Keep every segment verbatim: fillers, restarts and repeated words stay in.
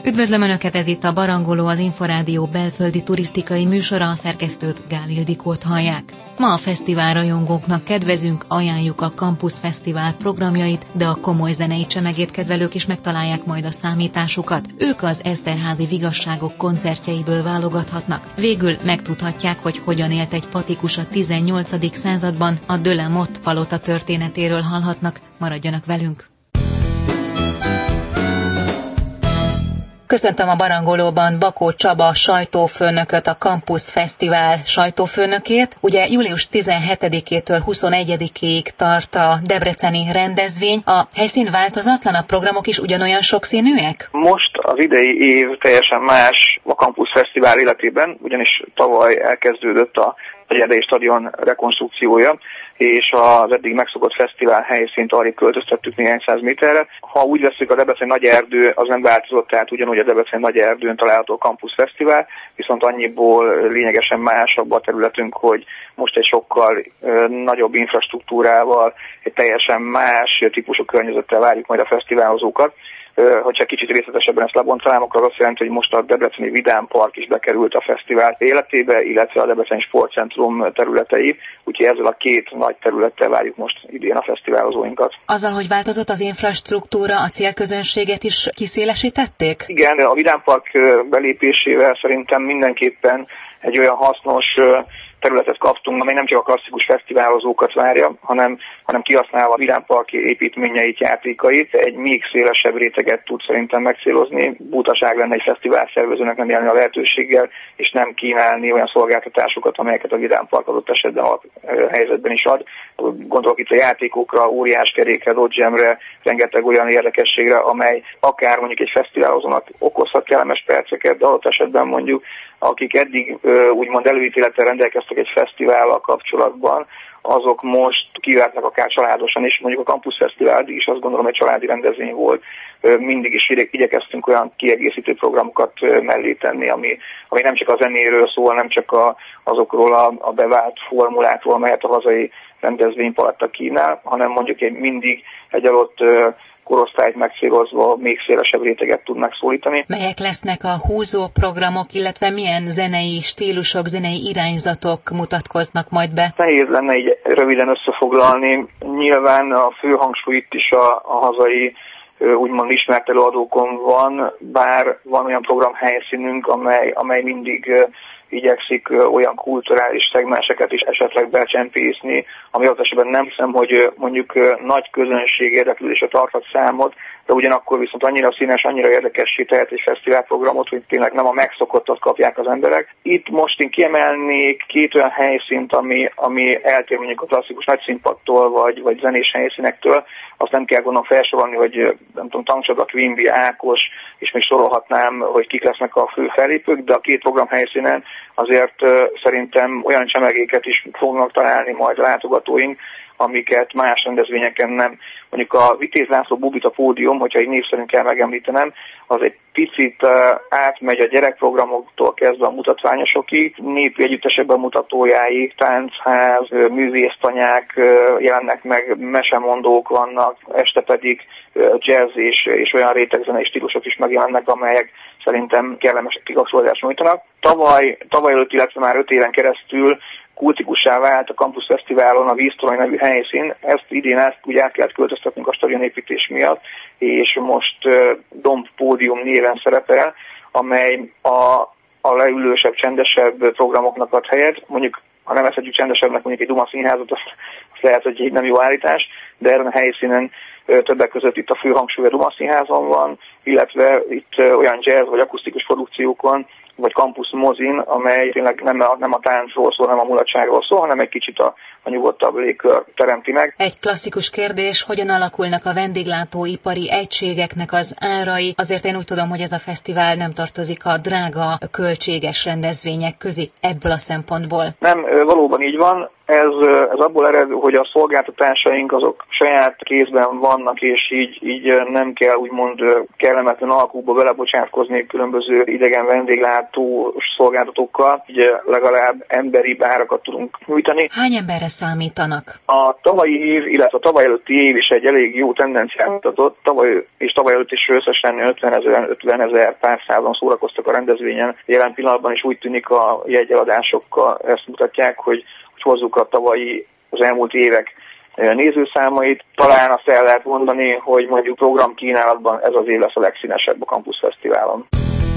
Üdvözlöm Önöket, ez itt a Barangoló, az Inforádió belföldi turisztikai műsora, a szerkesztőt, Gál Ildikót hallják. Ma a fesztivál rajongóknak kedvezünk, ajánljuk a Campus Fesztivál programjait, de a komoly zenei csemegét kedvelők is megtalálják majd a számításukat. Ők az Eszterházy Vigasságok koncertjeiből válogathatnak. Végül megtudhatják, hogy hogyan élt egy patikus a tizennyolcadik században, a de la Motte palota történetéről hallhatnak. Maradjanak velünk! Köszöntöm a Barangolóban Bakó Csaba sajtófőnököt, a Campus Fesztivál sajtófőnökét. Ugye július tizenhetedikétől huszonegyedikéig tart a debreceni rendezvény. A helyszín változatlan, a programok is ugyanolyan sokszínűek? Most az idei év teljesen más a Campus Fesztivál életében, ugyanis tavaly elkezdődött a Erdélyi Stadion rekonstrukciója, és az eddig megszokott fesztivál helyszínt arrébb költöztettük néhány száz méterre. Ha úgy veszük, a Debreceni Nagy Erdő az nem változott, tehát ugyanúgy a Debreceni Nagy Erdőn található a Campus Fesztivál, viszont annyiból lényegesen másabb a területünk, hogy most egy sokkal ö, nagyobb infrastruktúrával, egy teljesen más típusú környezettel várjuk majd a fesztiválozókat. Hogyha kicsit részletesebben ezt lebontanám, akkor az azt jelenti, hogy most a Debreceni Vidám Park is bekerült a fesztivál életébe, illetve a Debreceni Sportcentrum területei, úgyhogy ezzel a két nagy területtel várjuk most idén a fesztiválozóinkat. Azzal, hogy változott az infrastruktúra, a célközönséget is kiszélesítették? Igen, a Vidám Park belépésével szerintem mindenképpen egy olyan hasznos területet kaptunk, amely nem csak a klasszikus fesztiválozókat várja, hanem, hanem kihasználva a Vidám Park építményeit, játékait, egy még szélesebb réteget tud szerintem megcélozni. Butaság lenne egy fesztivál szervezőnek nem élni a lehetőséggel, és nem kínálni olyan szolgáltatásokat, amelyeket a Vidám Park adott esetben a helyzetben is ad. Gondolok itt a játékokra, óriáskerékre, dodgemre, rengeteg olyan érdekességre, amely akár mondjuk egy fesztiválozónak okozhat kellemes perceket, de adott esetben mondjuk akik eddig úgymond előítélettel rendelkeztek egy fesztivállal kapcsolatban, azok most kivehetnek akár családosan is. Mondjuk a Campus Fesztivál is azt gondolom, egy családi rendezvény volt. Mindig is igyekeztünk olyan kiegészítő programokat mellé tenni, ami, ami nem csak a zenéről szól, nem csak a, azokról a, a bevált formulákról, amelyet a hazai rendezvénypaletta kínál, hanem mondjuk egy mindig egy adott korosztályt megcélozva még szélesebb réteget tud megszólítani. Melyek lesznek a húzó programok, illetve milyen zenei stílusok, zenei irányzatok mutatkoznak majd be? Nehéz lenne így röviden összefoglalni. Nyilván a fő hangsúly itt is a, a hazai úgymond ismert előadókon van, bár van olyan programhelyszínünk, amely, amely mindig igyekszik olyan kulturális szegmenseket is esetleg becsempészni, ami az esetben nem hiszem, hogy mondjuk nagy közönség érdeklődésre tarthat számot, de ugyanakkor viszont annyira színes, annyira érdekessé tehet egy fesztiválprogramot, hogy tényleg nem a megszokottat kapják az emberek. Itt most én kiemelnék két olyan helyszínt, ami, ami eltér mondjuk a klasszikus nagyszínpadtól, vagy, vagy zenés helyszínektől. Azt nem kell gondolom felsorolni, hogy nem tudom, Tankcsaba, Quimby, Ákos, és még sorolhatnám, hogy kik lesznek a fő fellépők, de a két programhelyszínen azért uh, szerintem olyan csemegéket is fognak találni majd a látogatóink, amiket más rendezvényeken nem. Mondjuk a Vitéz László Bubita Pódium, hogyha egy név szerint kell megemlítenem, az egy picit uh, átmegy a gyerekprogramoktól kezdve a mutatványosokig, népi együttesekben mutatójáig, táncház, művésztanyák uh, jelennek meg, mesemondók vannak, este pedig uh, jazz és, és olyan rétegzenei stílusok is megjelennek, amelyek szerintem kellemes kikapcsolódást nyújtanak. Tavaly, tavaly előtt, illetve már öt éven keresztül kultikussá vált a Campus Fesztiválon a Víztorony nevű helyszín. Ezt idén ezt úgy át kellett költöztetnünk a stadionépítés miatt, és most uh, Domb Pódium néven szerepel, amely a, a leülősebb, csendesebb programoknak ad helyet. Mondjuk, ha nem eszedjük csendesebbnek mondjuk egy Duma színházat, azt, azt lehet, hogy egy nem jó állítás, de ezen a helyszínen uh, többek között itt a fő hangsúly a Duma színházon van, illetve itt uh, olyan jazz vagy akusztikus produkciókon, vagy Campus mozin, amely tényleg nem a, nem a táncról szól, nem a mulatságról szól, hanem egy kicsit a, a nyugodtabb légkör teremti meg. Egy klasszikus kérdés, hogyan alakulnak a vendéglátóipari egységeknek az árai? Azért én úgy tudom, hogy ez a fesztivál nem tartozik a drága, költséges rendezvények közé ebből a szempontból. Nem, valóban így van. Ez, ez abból ered, hogy a szolgáltatásaink azok saját kézben vannak, és így, így nem kell úgymond kellemetlen alkukba belebocsátkozni különböző idegen vendéglátó vendéglátós szolgáltatókkal, ugye legalább emberi árakat tudunk nyújtani. Hány emberre számítanak? A tavalyi év, illetve a tavaly előtti év is egy elég jó tendenciát mutatott. Tavaly és tavaly előtt is összesen ötven ezer pár százan szórakoztak a rendezvényen. Jelen pillanatban is úgy tűnik a jegyeladásokkal ezt mutatják, hogy, hogy hozzuk a tavalyi, az elmúlt évek nézőszámait. Talán azt el lehet mondani, hogy mondjuk programkínálatban ez az év lesz a legszínesebb a Campus Fesztiválon.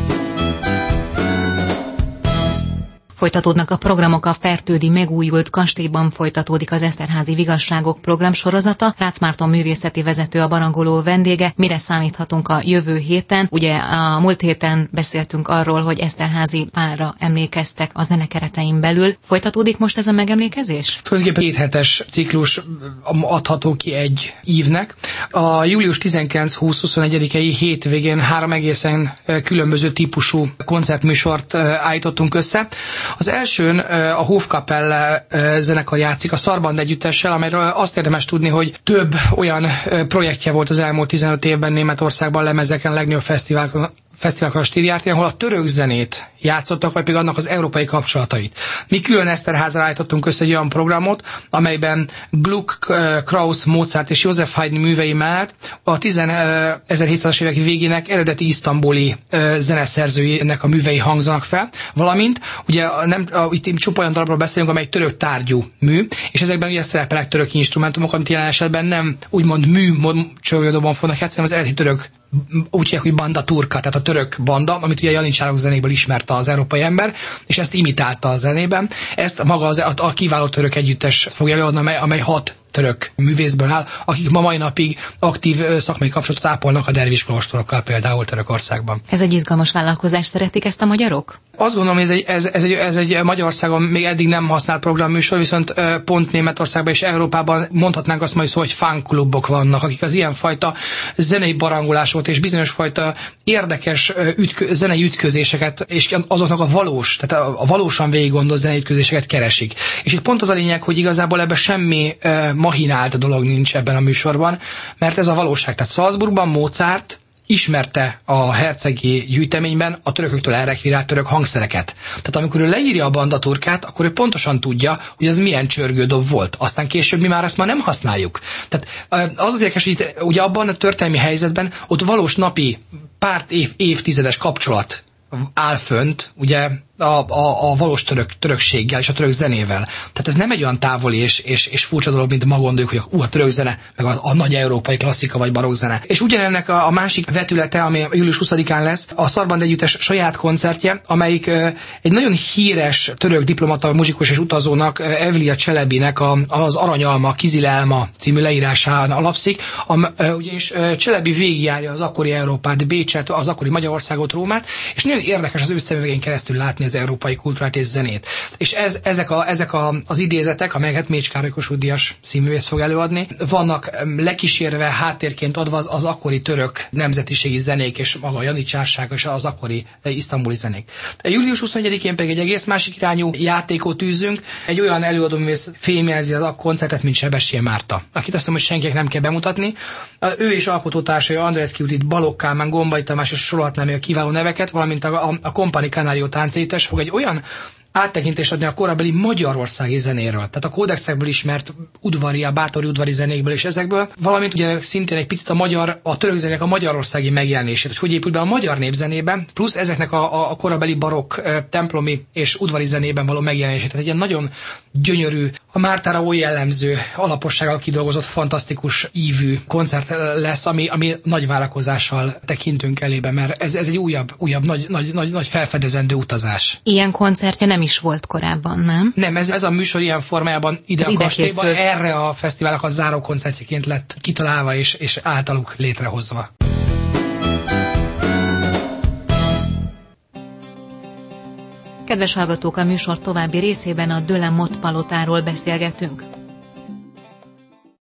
Folytatódnak a programok, a Fertődi megújult kastélyban folytatódik az Eszterházy Vigasságok programsorozata. Rácz Márton művészeti vezető a barangoló vendége. Mire számíthatunk a jövő héten? Ugye a múlt héten beszéltünk arról, hogy Eszterházy párra emlékeztek az zene keretein belül. Folytatódik most ez a megemlékezés? Tulajdonképpen két hetes ciklus adható ki egy ívnek. A július tizenkilenc húsz huszonegyedikei hétvégén három egészen különböző típusú koncertműsort állítottunk össze. Az elsőn a Hofkapelle zenekar játszik a Szarband együttessel, amelyről azt érdemes tudni, hogy több olyan projektje volt az elmúlt tizenöt évben Németországban, lemezeken, legnagyobb fesztiválokon, fesztiválokon a Stíriártén, ahol a török zenét játszottak, vagy pedig annak az európai kapcsolatait. Mi külön Eszterházzal állítottunk össze egy olyan programot, amelyben Gluck, Krauss, Mozart és József Haydn művei mellett a ezerhétszázas évek végének eredeti isztambuli zeneszerzőinek a művei hangzanak fel, valamint ugye nem, itt csupa olyan darabról beszélünk, amely török tárgyú mű, és ezekben ugye szerepelnek török instrumentumok, amit jelen esetben nem úgymond mű csörgődóban fognak játszani, az eredeti török, úgy hívják, hogy banda turka, tehát a török banda, amit ugye Janicsárok zenéből ismerte az európai ember, és ezt imitálta a zenében. Ezt maga az, a, a kiváló török együttes fogja előadni, amely, amely hat török művészből áll, akik ma mai napig aktív szakmai kapcsolatot ápolnak a dervis kolostorokkal például Törökországban. Ez egy izgalmas vállalkozás, szeretik ezt a magyarok? Azt gondolom, hogy ez egy, ez, ez, egy, ez egy Magyarországon még eddig nem használt programműsor, viszont pont Németországban és Európában mondhatnánk azt majd szó, hogy fanklubok vannak, akik az ilyenfajta zenei barangolásot és bizonyos fajta érdekes ütkö, zenei ütközéseket és azoknak a valós, tehát a, a valósan végig gondolt zenei ütközéseket keresik. És itt pont az a lényeg, hogy igazából ebben semmi mahinált dolog nincs ebben a műsorban, mert ez a valóság. Tehát Salzburgban Mozart ismerte a hercegi gyűjteményben a törököktől elrekvírált török hangszereket. Tehát amikor ő leírja a banda turkát, akkor ő pontosan tudja, hogy ez milyen csörgődob volt. Aztán később mi már ezt már nem használjuk. Tehát az az érdekes, hogy itt, ugye abban a történelmi helyzetben ott valós napi pár év, évtizedes kapcsolat áll fönt, ugye a, a, a valós török, törökséggel és a török zenével. Tehát ez nem egy olyan távoli és, és, és furcsa dolog, mint ma gondoljuk, hogy a, uh, a török zene, meg a, a nagy európai klasszika vagy barokk zene. És ugyanennek a, a másik vetülete, ami július huszadikán lesz, a Szarband együttes saját koncertje, amelyik uh, egy nagyon híres török diplomata, muzsikus és utazónak, uh, Evliya Cselebinek a, az Aranyalma, Kizilelma című leírásán alapszik. A, uh, ugyanis uh, Cselebi végigjárja az akkori Európát, Bécset, az akkori Magyarországot, Rómát, és nagyon érdekes az ő szemüvegén keresztül látni az európai kultúrát és zenét. És ez, ezek, a, ezek a, az idézetek, amelyeket Mécs Károly Kossuth Díjas színművész fog előadni, vannak lekísérve, háttérként adva az, az akkori török nemzetiségi zenék és maga a janicsárság és az akkori isztambuli zenék. július huszonegyedikén pedig egy egész másik irányú játékot űzünk, egy olyan előadóművész fémjelzi az a koncertet, mint Sebestyén Márta, akit azt hiszem, hogy senkinek nem kell bemutatni. Ő és alkotótársai Andreszky Judit, Balogh Kálmán, Gombai Tamás, és sorolhatnám még a kiváló neveket, valamint a, a, a Company Canario táncegyüttes fog egy olyan áttekintést adni a korabeli magyarországi zenéről, tehát a kódexekből ismert udvari, a bátori udvari zenékből és ezekből, valamint ugye szintén egy picit a magyar, a török zenék a magyarországi megjelenését, hogy hogy épül be a magyar népzenében, plusz ezeknek a, a, a korabeli barokk, templomi és udvari zenében való megjelenését. Tehát egy ilyen nagyon gyönyörű, a Mártára oly jellemző, alapossággal kidolgozott, fantasztikus ívű koncert lesz, ami, ami nagy várakozással tekintünk elébe, mert ez, ez egy újabb, újabb nagy, nagy, nagy, nagy felfedezendő utazás. Ilyen koncertje nem is volt korábban, nem? Nem, ez, ez a műsor ilyen formájában ide ez a kastélyban erre a fesztiválnak a záró koncertjeként lett kitalálva és, és általuk létrehozva. Kedves hallgatók, a műsor további részében a De la Motte palotáról beszélgetünk.